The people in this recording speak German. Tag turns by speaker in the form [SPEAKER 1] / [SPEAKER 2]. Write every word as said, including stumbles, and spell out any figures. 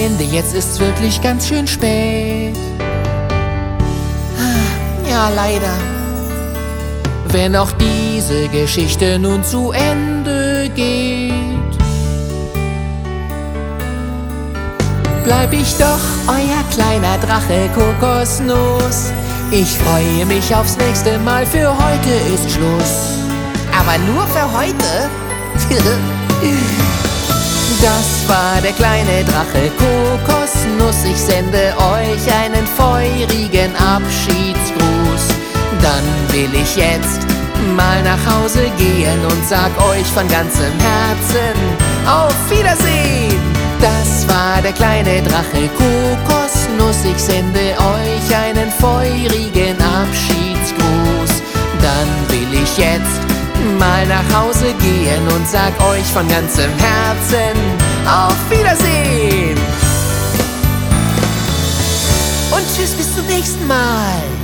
[SPEAKER 1] Freunde, jetzt ist's wirklich ganz schön spät. Ja, leider. Wenn auch diese Geschichte nun zu Ende geht, bleib ich doch euer kleiner Drache Kokosnuss. Ich freue mich aufs nächste Mal, für heute ist Schluss.
[SPEAKER 2] Aber nur für heute?
[SPEAKER 1] Das war der kleine Drache Kokosnuss. Ich sende euch einen feurigen Abschiedsgruß. Dann will ich jetzt mal nach Hause gehen und sag euch von ganzem Herzen auf Wiedersehen. Das war der kleine Drache Kokosnuss. Ich sende euch einen feurigen Abschiedsgruß. Dann will ich jetzt mal nach Hause gehen und sag euch von ganzem Herzen auf Wiedersehen. Und tschüss, bis zum nächsten Mal.